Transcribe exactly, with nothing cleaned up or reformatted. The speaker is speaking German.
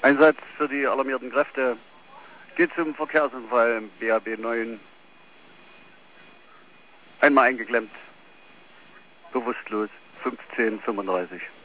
Einsatz für die alarmierten Kräfte. Geht zum Verkehrsunfall im B A B neun. Einmal eingeklemmt. Bewusstlos. fünfzehn fünfunddreißig.